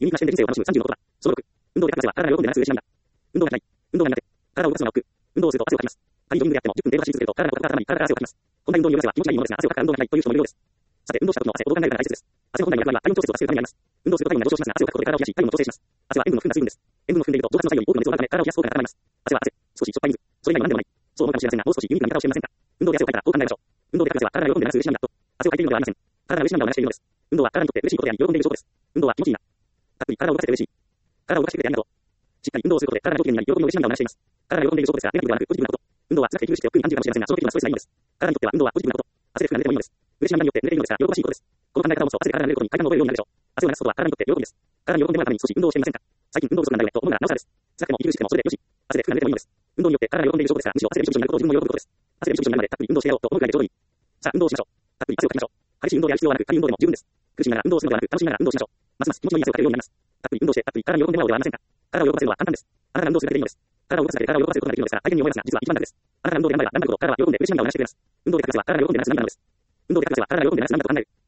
ユニークな視点で人生を楽しむ30のことだ。その6、運動で活発は体が喜んでなく数字なんだ。運動がない。運動が苦手。体を動かすのが億劫。運動をすると汗をかきます。仮にジョギングであっても10分で走り続けると体が頭に体から汗をかきます。本来運動によらせば気持ちがいいものですが、汗をかくから運動がないという人もいるようです。さて、運動した時の汗をどう考えるかが大切です。汗の本来の役割は体温調節を助けるためにあります。運動すると体温が上昇しますが、汗をかくことで体を冷やし、体温を調整します。汗は塩分の含んだ水分です。塩分を含んでいると蒸発の際より多くの熱を奪うため体を冷やす効果が高まります。汗は汗、少ししょっぱい水、それ以外の何でもない。そう思うかもしれませんが、もう少しユニークな見方をしてみませんか。運動で汗をかいたらどう考えましょう。運動でかく汗は体が喜んでなく数字なんだと。汗をかいているのではありません。体が嬉し涙を流しているのです。運動は体にとって嬉しいことであり、喜んでいる証拠です。運動は気持ちいいな。たっぷり体を動かせて嬉しい。体を動かしてくれてありがとう。しっかり運動をすることで体が上機嫌になり、喜びの嬉し涙を流しています。体が喜んでいる証拠ですが、ネガティブではなくポジティブなこと。運動は辛くて息苦しくて億劫に感じるかもしれませんが、その時のストレスがいいのです。体にとっては運動はポジティブなこと。汗で服が濡れてもいいのです。嬉し涙によって濡れているのですが、喜ばしいことです。この考え方を持つと汗で体が濡れることに快感を覚えるようになるでしょう。汗を流すことは体にとって喜びです。体に喜んでもらうために少し運動をしてみませんか。最近運動不足なんだよねと思うならなおさらです。辛くても息苦しくてもそれでよし。汗で服が濡れてもいいのです。運動によって体が喜んでいる証拠ですが、むしろ汗でびしょびしょになることを自分も喜ぶことです。汗でびしょびしょになるまでたっぷり運動してやろうと思うくらいでちょうどいい。さあ、運動をしましょう。たっぷり汗をかきましょう。激しい運動でやる必要はなく、軽い運動でも十分です。苦しみながら運動をするのではなく、楽しみながら運動しましょう。ますます気持ちのいい汗をかけるようになります。たっぷり運動して、たっぷり体に喜んでもらおうではありませんか。体を喜ばせるのは簡単です。あなたが運動するだけでいいのです。体を動かすだけで体を喜ばせることができるのですが、大変に思いますが、実は一番楽です。あなたが運動で頑張れば頑張るほど体は喜んで嬉し涙を流してくれます。運動でかく汗は体が喜んでなく涙なるのです。運動でかく汗は体が喜んでなく涙と考える。